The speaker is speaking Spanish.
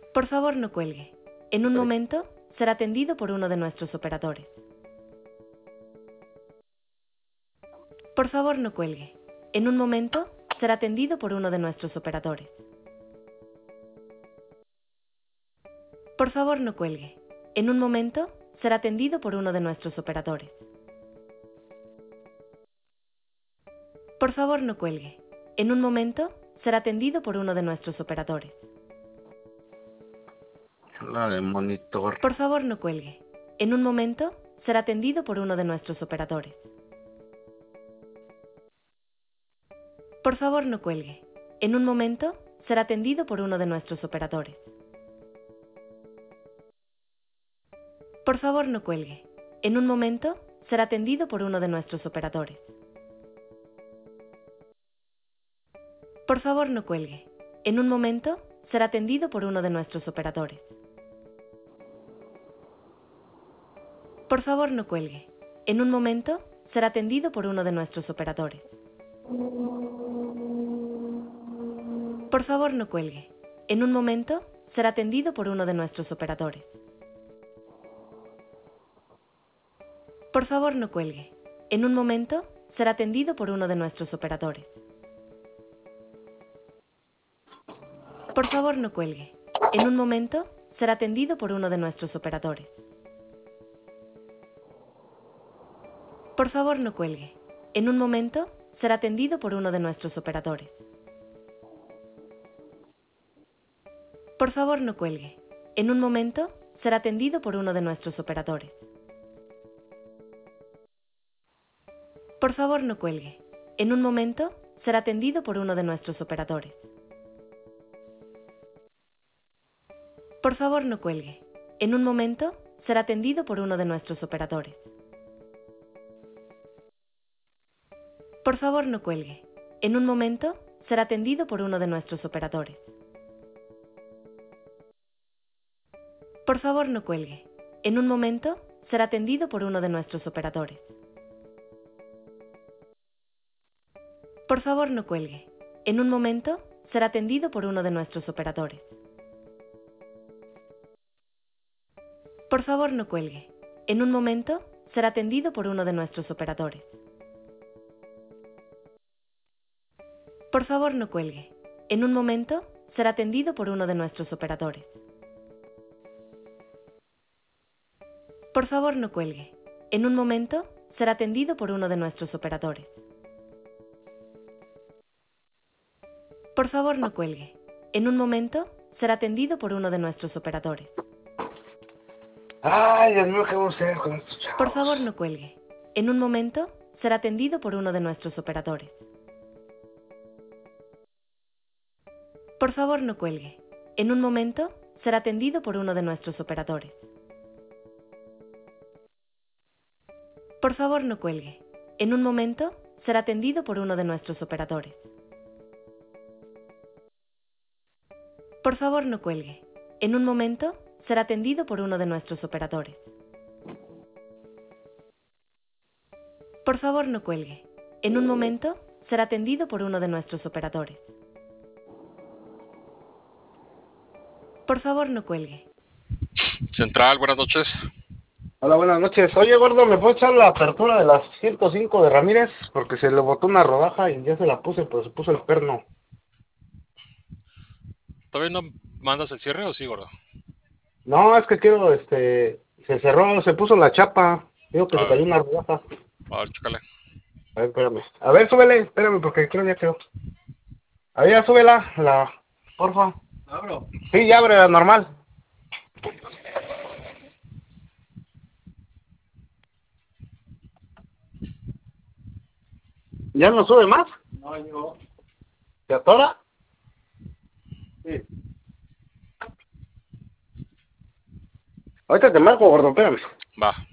Por favor, no cuelgue. En un momento, será atendido por uno de nuestros operadores. Por favor, no cuelgue. En un momento, será atendido por uno de nuestros operadores. Por favor, no cuelgue. En un momento, será atendido por uno de nuestros operadores. Por favor, no cuelgue. En un momento, será atendido por uno de nuestros operadores. La de monitor. Por favor, no cuelgue. En un momento, será atendido por uno de nuestros operadores. Por favor, no cuelgue. En un momento, será atendido por uno de nuestros operadores. Por favor, no cuelgue. En un momento, será atendido por uno de nuestros operadores. Por favor, no cuelgue. En un momento, será atendido por uno de nuestros operadores. Por favor, no cuelgue. En un momento, será atendido por uno de nuestros operadores. Por favor, no cuelgue. En un momento, será atendido por uno de nuestros operadores. Por favor, no cuelgue. En un momento, será atendido por uno de nuestros operadores. Por favor, no cuelgue. En un momento, será atendido por uno de nuestros operadores. Por favor, no cuelgue. En un momento, será atendido por uno de nuestros operadores. Por favor, no cuelgue. En un momento, será atendido por uno de nuestros operadores. Por favor, no cuelgue. En un momento, será atendido por uno de nuestros operadores. Por favor, no cuelgue. En un momento, será atendido por uno de nuestros operadores. Por favor, no cuelgue. En un momento, será atendido por uno de nuestros operadores. Por favor, no cuelgue. En un momento, será atendido por uno de nuestros operadores. Por favor, no cuelgue. En un momento, será atendido por uno de nuestros operadores. Por favor, no cuelgue. En un momento, será atendido por uno de nuestros operadores. Por favor, no cuelgue. En un momento, será atendido por uno de nuestros operadores. Por favor, no cuelgue. En un momento, será atendido por uno de nuestros operadores. Por favor, no cuelgue. En un momento, será atendido por uno de nuestros operadores. Ay, Dios mío, ¿qué vamos a hacer con estos chavos? Por favor, no cuelgue. En un momento, será atendido por uno de nuestros operadores. Por favor, no cuelgue. En un momento, será atendido por uno de nuestros operadores. Por favor, no cuelgue. En un momento, será atendido por uno de nuestros operadores. Por favor, no cuelgue. En un momento, será atendido por uno de nuestros operadores. Por favor, no cuelgue. En un momento, será atendido por uno de nuestros operadores. Por favor, no cuelgue. Central, buenas noches. Hola, buenas noches. Oye, gordo, ¿me puedes echar la apertura de las 105 de Ramírez? Porque se le botó una rodaja y ya se la puse, pero se puso el perno. ¿Todavía no mandas el cierre o sí, gordo? No, es que quiero, se cerró, se puso la chapa. Digo que A se ver. cayó una rodaja. A ver, chécale. A ver, espérame. A ver, súbele, espérame, porque creo ya quedó. A ver, ya súbela, porfa. ¿Abro? Sí, ya abre la normal. ¿Ya no sube más? No, llegó. ¿Se atora? Sí. Ahorita te marco, gordo, espérame. Va.